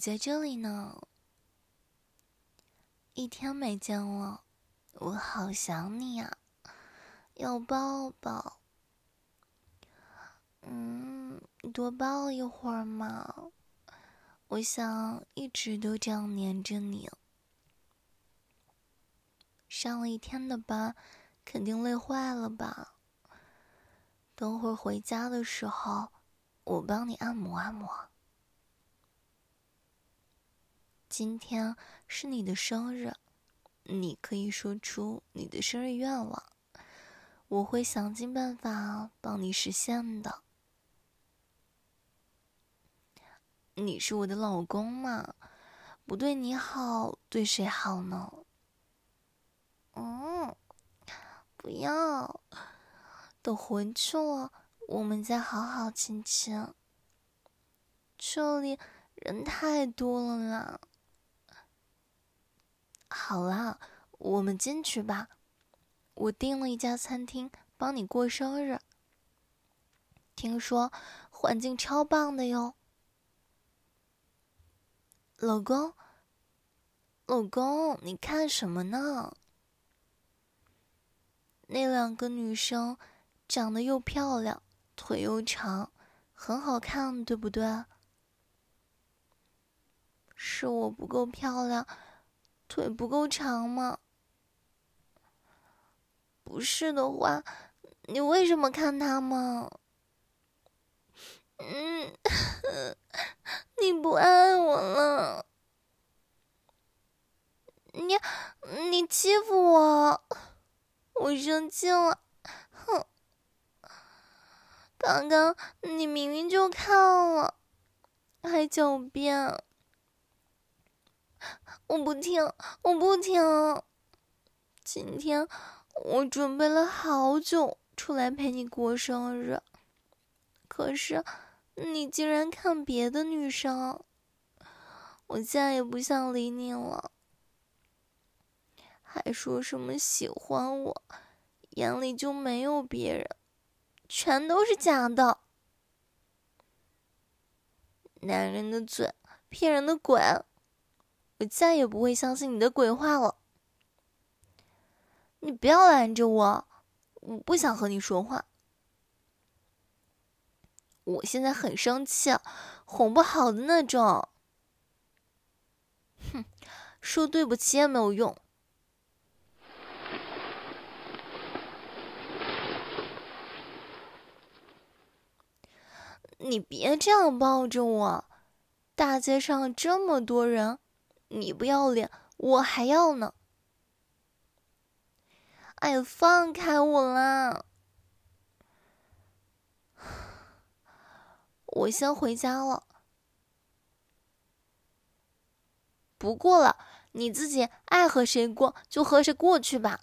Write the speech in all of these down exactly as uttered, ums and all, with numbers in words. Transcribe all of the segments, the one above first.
在这里呢，一天没见了，我好想你呀，要抱抱。嗯，多抱一会儿嘛，我想一直都这样黏着你。上了一天的班，肯定累坏了吧？等会儿回家的时候，我帮你按摩按摩。今天是你的生日，你可以说出你的生日愿望，我会想尽办法帮你实现的。你是我的老公嘛，不对你好，对谁好呢？嗯，不要，等回去了，我们再好好亲亲。这里人太多了啦。好啦，我们进去吧。我订了一家餐厅，帮你过生日。听说环境超棒的哟。老公，老公，你看什么呢？那两个女生长得又漂亮，腿又长，很好看，对不对？是我不够漂亮，腿不够长吗？不是的话，你为什么看她吗？嗯，你不爱我了，你你欺负我，我生气了，哼！刚刚你明明就看了，还狡辩，我不听，我不听。今天我准备了好久出来陪你过生日，可是你竟然看别的女生，我再也不想理你了。还说什么喜欢我，眼里就没有别人，全都是假的。男人的嘴，骗人的鬼，我再也不会相信你的鬼话了。你不要拦着我，我不想和你说话。我现在很生气，哄不好的那种。哼，说对不起也没有用。你别这样抱着我，大街上这么多人，你不要脸，我还要呢。哎呀，放开我啦！我先回家了。不过了，你自己爱和谁过就和谁过去吧。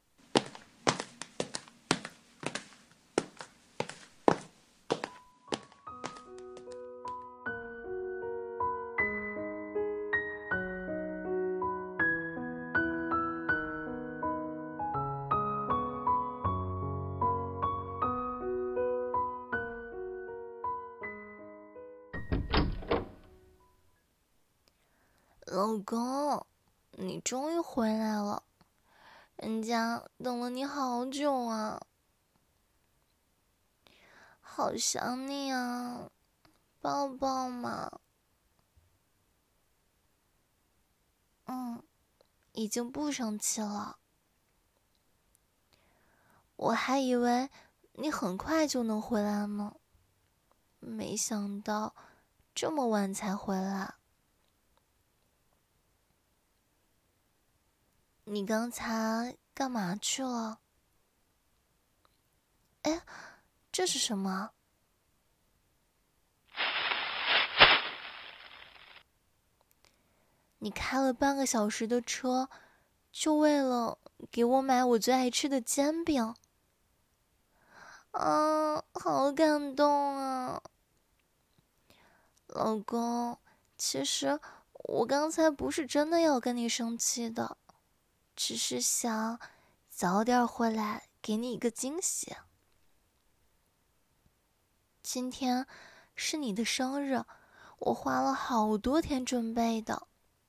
老公，你终于回来了，人家等了你好久啊，好想你啊，抱抱嘛。嗯，已经不生气了。我还以为你很快就能回来呢，没想到这么晚才回来。你刚才干嘛去了？哎，这是什么？你开了半个小时的车，就为了给我买我最爱吃的煎饼？啊，好感动啊！老公，其实我刚才不是真的要跟你生气的，只是想早点回来给你一个惊喜。今天是你的生日， 我花了好多天准备的。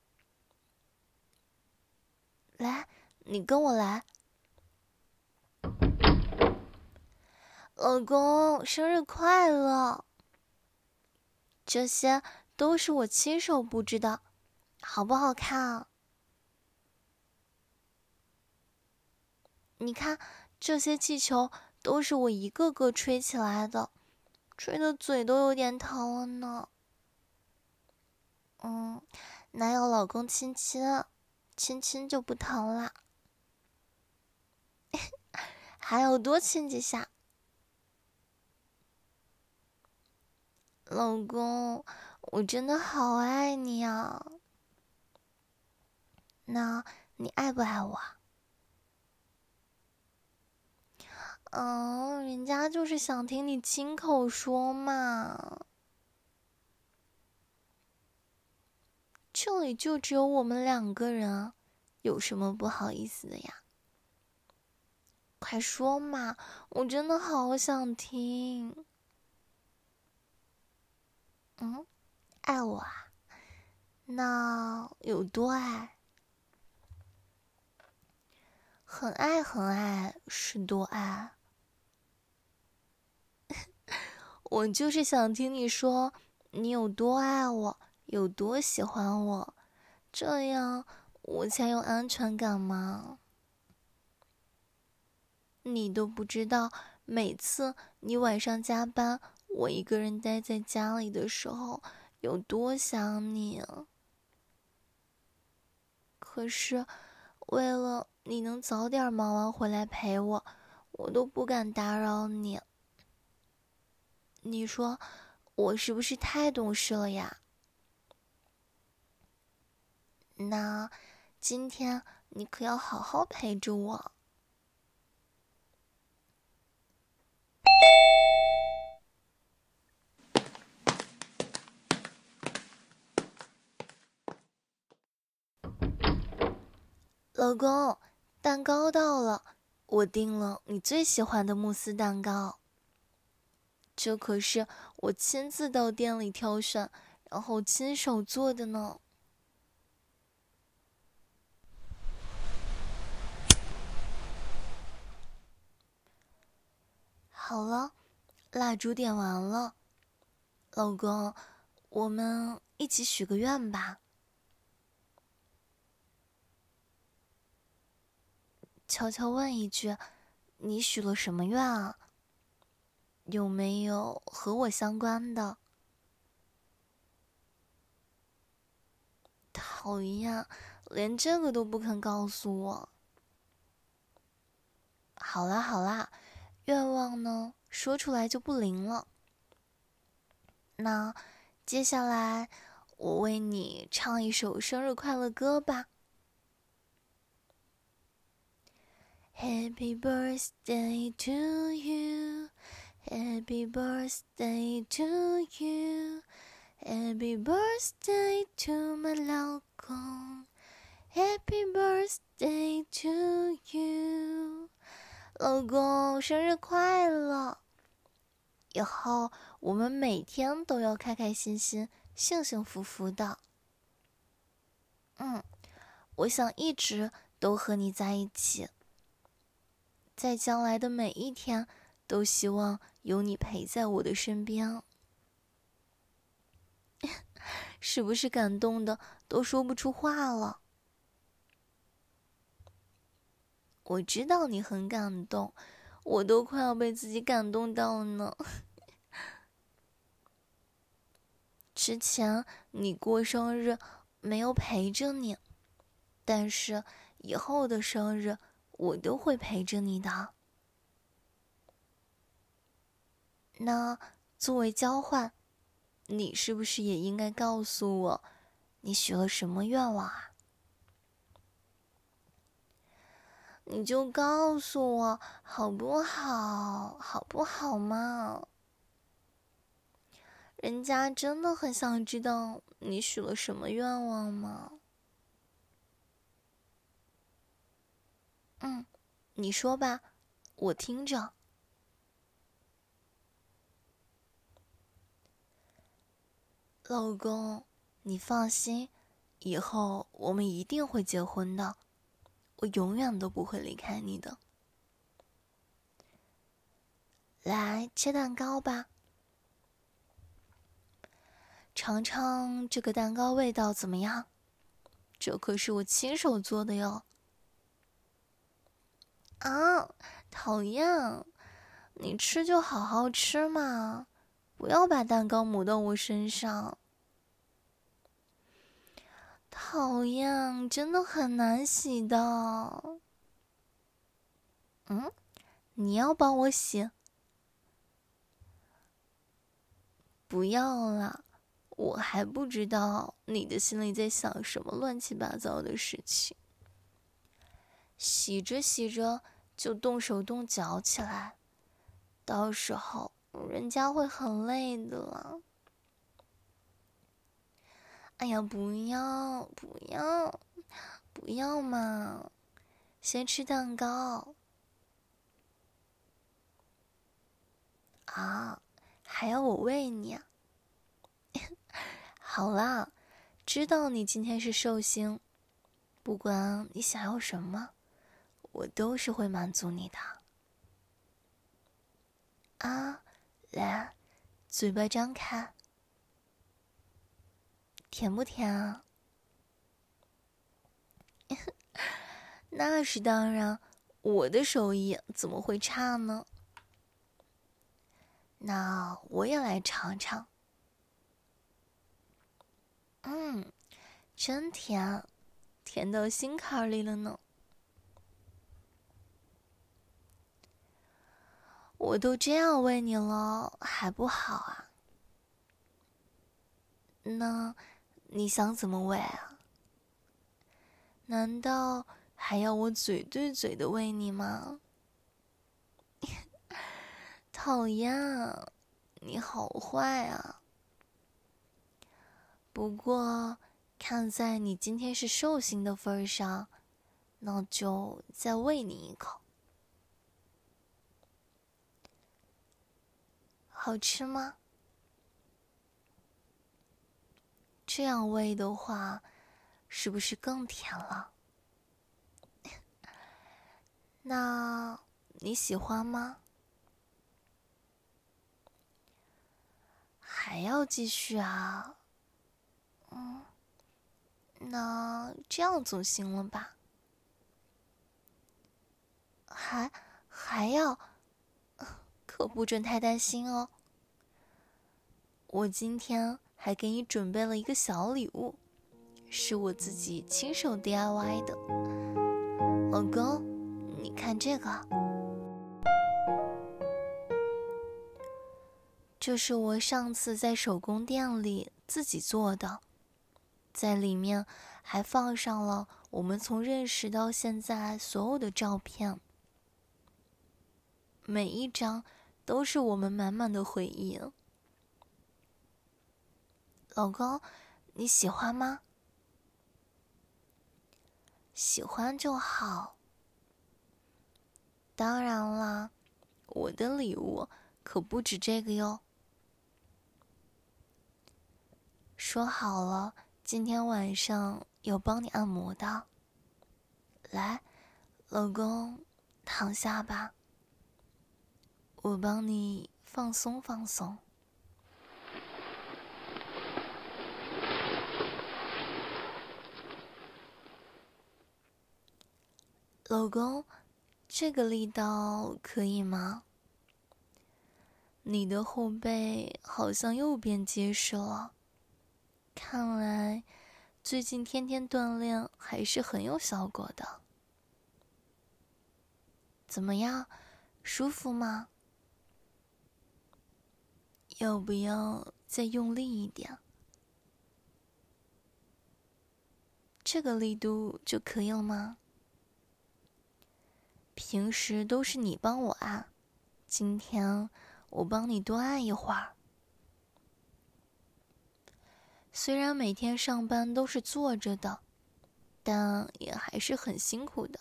来，你跟我来。老公，生日快乐！这些都是我亲手布置的，好不好看啊？你看，这些气球都是我一个个吹起来的，吹的嘴都有点疼了呢。嗯，哪有老公亲亲，亲亲就不疼啦。还有多亲几下。老公，我真的好爱你啊。那你爱不爱我？嗯，人家就是想听你亲口说嘛。这里就只有我们两个人，有什么不好意思的呀？快说嘛，我真的好想听。嗯，爱我啊？那有多爱？很爱很爱是多爱？我就是想听你说你有多爱我，有多喜欢我，这样我才有安全感嘛。你都不知道，每次你晚上加班，我一个人待在家里的时候，有多想你。可是，为了你能早点忙完回来陪我，我都不敢打扰你。你说，我是不是太懂事了呀？那，今天你可要好好陪着我。老公，蛋糕到了，我订了你最喜欢的慕斯蛋糕。这可是我亲自到店里挑选，然后亲手做的呢。好了，蜡烛点完了，老公，我们一起许个愿吧。悄悄问一句，你许了什么愿啊？有没有和我相关的？讨厌，连这个都不肯告诉我。好啦好啦，愿望呢，说出来就不灵了。那接下来我为你唱一首生日快乐歌吧。Happy birthday to you, Happy birthday to you, Happy birthday to my 老公 Happy birthday to you， 老公生日快乐！以后我们每天都要开开心心、幸幸福福的。嗯，我想一直都和你在一起，在将来的每一天，都希望有你陪在我的身边。是不是感动的都说不出话了？我知道你很感动，我都快要被自己感动到了呢。之前你过生日没有陪着你，但是以后的生日我都会陪着你的。那作为交换，你是不是也应该告诉我，你许了什么愿望啊？你就告诉我好不好？好不好嘛？人家真的很想知道你许了什么愿望吗？嗯，你说吧，我听着。 老公，你放心，以后我们一定会结婚的，我永远都不会离开你的。来，切蛋糕吧，尝尝这个蛋糕味道怎么样？这可是我亲手做的哟。啊，讨厌！你吃就好好吃嘛，不要把蛋糕抹到我身上。讨厌，真的很难洗的。嗯，你要帮我洗？不要啦，我还不知道你的心里在想什么乱七八糟的事情。洗着洗着就动手动脚起来，到时候人家会很累的啦。哎呀，不要不要不要嘛，先吃蛋糕。啊，还要我喂你啊？好啦，知道你今天是寿星，不管你想要什么，我都是会满足你的。啊，来，嘴巴张开，甜不甜啊？那是当然，我的手艺怎么会差呢？那我也来尝尝。嗯，真甜，甜到心坎里了呢。我都这样喂你了，还不好啊？那你想怎么喂啊？难道还要我嘴对嘴的喂你吗？讨厌，你好坏啊！不过，看在你今天是寿星的份上，那就再喂你一口。好吃吗？这样喂的话，是不是更甜了？那你喜欢吗？还要继续啊？嗯，那这样总行了吧？还还要，可不准太担心哦。我今天还给你准备了一个小礼物，是我自己亲手 D I Y 的。老公，你看这个，这是我上次在手工店里自己做的，在里面还放上了我们从认识到现在所有的照片，每一张都是我们满满的回忆。老公，你喜欢吗？喜欢就好。当然啦，我的礼物可不止这个哟。说好了，今天晚上要帮你按摩的。来，老公，躺下吧，我帮你放松放松。老公，这个力道可以吗？你的后背好像又变结实了，看来最近天天锻炼还是很有效果的。怎么样，舒服吗？要不要再用力一点？这个力度就可以了吗？平时都是你帮我按，今天我帮你多按一会儿。虽然每天上班都是坐着的，但也还是很辛苦的。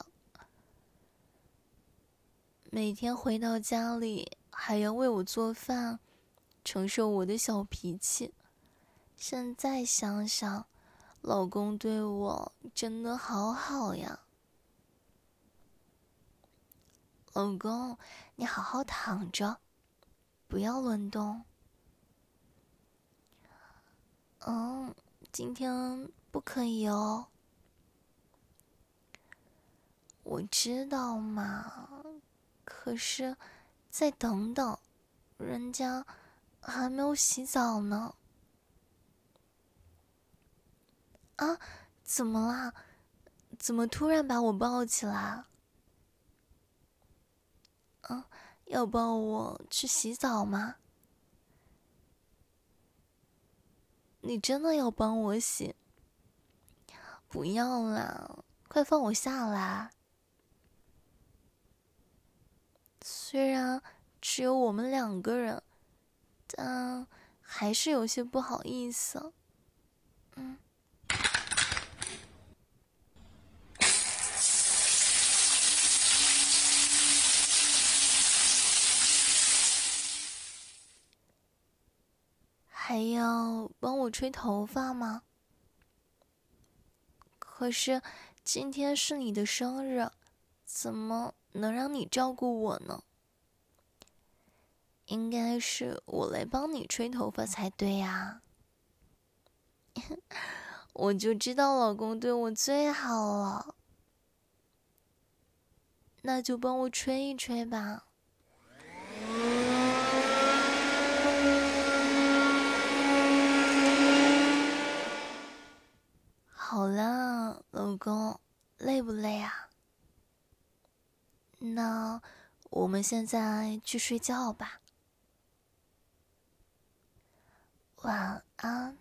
每天回到家里还要为我做饭，承受我的小脾气， 现在想想，老公对我真的好好呀。老公，你好好躺着，不要乱动。嗯，今天不可以哦。我知道嘛，可是再等等，人家还没有洗澡呢。啊，怎么啦？怎么突然把我抱起来？嗯，要抱我去洗澡吗？你真的要帮我洗？不要啦，快放我下来。虽然只有我们两个人，但还是有些不好意思。嗯。还要帮我吹头发吗？可是今天是你的生日，怎么能让你照顾我呢？应该是我来帮你吹头发才对呀。我就知道老公对我最好了，那就帮我吹一吹吧。好了，老公，累不累啊？那我们现在去睡觉吧。晚安。